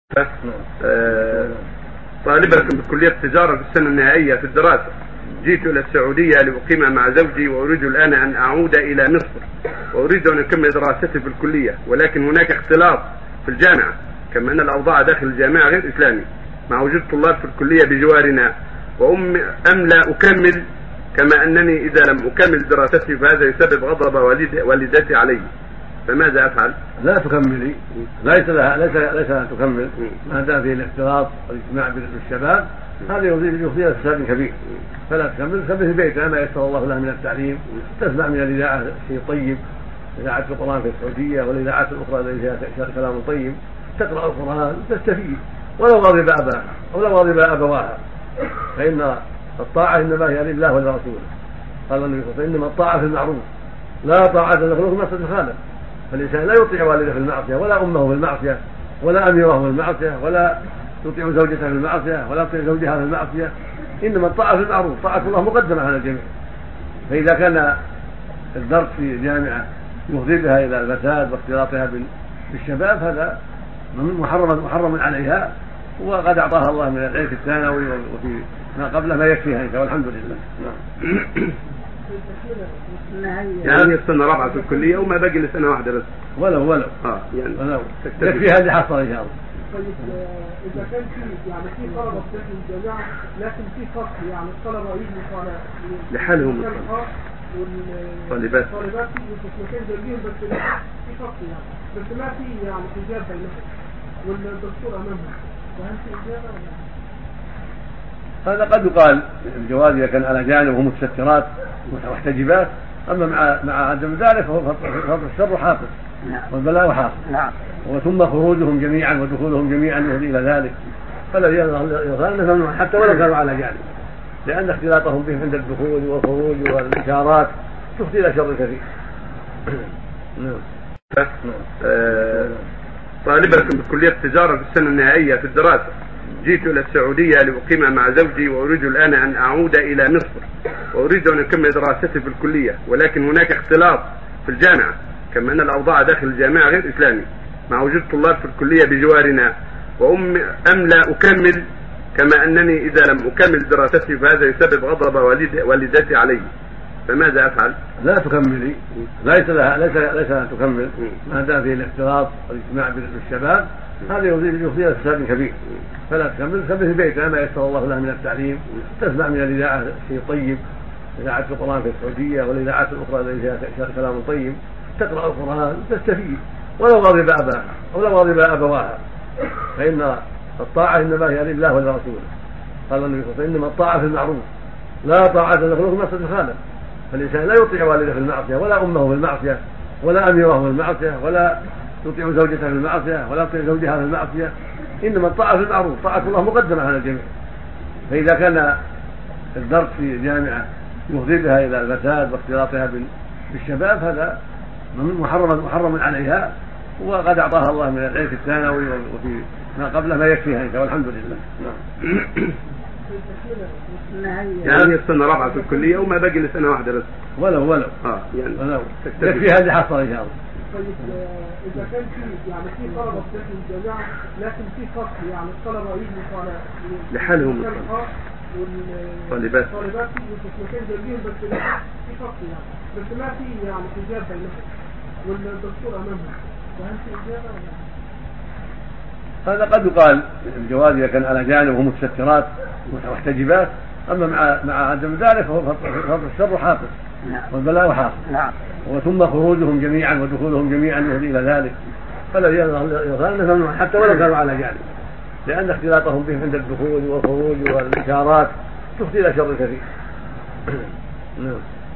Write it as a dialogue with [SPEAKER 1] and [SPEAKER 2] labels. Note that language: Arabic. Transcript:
[SPEAKER 1] طالبة بكلية التجارة في السنة النهائية في الدراسة. جئت إلى السعودية لأقيم مع زوجي وأريد الآن أن أعود إلى مصر، وأريد أن أكمل دراستي في الكلية، ولكن هناك اختلاط في الجامعة، كما أن الأوضاع داخل الجامعة غير إسلامي مع وجود طلاب في الكلية بجوارنا، أم لا أكمل، كما أنني إذا لم أكمل دراستي فهذا يسبب غضب والدتي علي، فماذا أفعل؟
[SPEAKER 2] لا تكملي، ليس لها تكمل ما دام فيه الاختلاط والاجتماع بالشباب، هذا يفضي فساد كبير، فلا تكمل في البيت ما يسر الله له من التعليم، تسمع من الإذاعة شيء طيب، إذاعة القرآن في السعودية والإذاعات الأخرى التي فيها كلام طيب، تقرأ القرآن تستفيد ولو غضب أباها أو لو غضب أبواها، فإن الطاعة إنما هي لله ولرسوله. قال النبي صلى الله عليه وسلم: إنما الطاعة في المعروف لا طاعة لمخلوق في معصية الخالق. فالإنسان لا يطيع والده في المعصية ولا أمه في المعصية ولا أميره في المعصية ولا يطيع زوجته في المعصية ولا يطيع زوجها في المعصية، إنما الطاعة في المعروف، طاعة الله مقدمة على الجميع. فإذا كان الدرس في جامعة يفضي بها إلى الفساد واختلاطها بالشباب هذا محرم عليها، وقد أعطاها الله من العلم في الثانوي وفي ما قبله ما يكفيها والحمد لله.
[SPEAKER 1] يعني السنة رابعة في الكلية وما باقي لسنة واحدة بس،
[SPEAKER 2] ولو
[SPEAKER 1] يعني
[SPEAKER 2] يكفيها اللي حصل إن شاء الله.
[SPEAKER 3] طيب إذا كان في طلبة في الجامعة لكن في فصل يعني الطلبة يجوا
[SPEAKER 1] لحالهم
[SPEAKER 3] والطالبات في مكان جنبيهم، بس في فصل بس ما في حجاب بينهم والدكتور أمامهم، وهل في إجابة ولا؟
[SPEAKER 2] هذا قد يقال الجواز إذا كان على جانب وهم متسترات محتجبات، أما مع عدم ذلك فهو الشر حاصل والبلاء حاصل، وثم خروجهم جميعا ودخولهم جميعا يهدي إلى ذلك، فالذي يظهر ممنوع حتى ولو كانوا على جانب، لأن اختلاطهم بهم عند الدخول والخروج والإشارات تفضي إلى شر كثير.
[SPEAKER 1] طالبة بكلية التجارة في السنة النهائية في الدراسة. جئت إلى السعودية لأقيم مع زوجي وأريد الآن أن أعود إلى مصر، وأريد أن أكمل دراستي في الكلية، ولكن هناك اختلاط في الجامعة، كما أن الأوضاع داخل الجامعة غير إسلامي مع وجود طلاب في الكلية بجوارنا، أم لا أكمل، كما أنني إذا لم أكمل دراستي فهذا يسبب غضب والدتي علي، فماذا أفعل؟
[SPEAKER 2] لا تكملي، ليس لها تكمل ما دام فيه الاختلاط والاجتماع بالشباب، هذا يفضي فساد كبير، فلا تكمل في البيت ما يسر الله له من التعليم، تسمع من الإذاعة شيء طيب، إذاعة القرآن في السعودية والإذاعات الأخرى التي فيها كلام طيب، تقرأ القرآن تستفيد ولو غضب أباها أو لو غضب أبواها، فإن الطاعة إنما هي لله ولرسوله. قال النبي صلى الله عليه وسلم: إنما الطاعة في المعروف لا طاعة لمخلوق في معصية الخالق. فالإنسان لا يطيع والده في المعصية ولا أمه في المعصية ولا أميره في المعصية ولا يطيع زوجته في المعصية ولا يطيع زوجها في المعصية، إنما الطاعة في المعروف، طاعة الله مقدمة على الجميع. فإذا كان الدرس في جامعة يفضي بها إلى الفساد واختلاطها بالشباب هذا محرم عليها، وقد أعطاها الله من العلم في الثانوي وفي ما قبله ما يكفيها والحمد لله.
[SPEAKER 1] يعني السنة رابعة في الكلية وما باقي لسنة واحدة بس،
[SPEAKER 2] ولو
[SPEAKER 1] يعني
[SPEAKER 2] يكفيها اللي حصل إن شاء الله.
[SPEAKER 3] طيب إذا كان في طلبة في الجامعة لكن في فصل يعني الطلبة يجوا
[SPEAKER 1] لحالهم
[SPEAKER 3] والطالبات في مكان جنبيهم، بس في فصل بس ما في حجاب بينهم والدكتور أمامهم، وهل في إجابة ولا؟
[SPEAKER 2] هذا قد يقال الجواز إذا كان على جانب وهم متسترات محتجبات، أما مع عدم ذلك فهو الشر حاصل والبلاء حاصل، وثم خروجهم جميعا ودخولهم جميعا يهدي إلى ذلك، فالذي يظهر ممنوع حتى ولو كانوا على جانب، لأن اختلاطهم بهم عند الدخول والخروج والإشارات تفضي إلى شر كثير.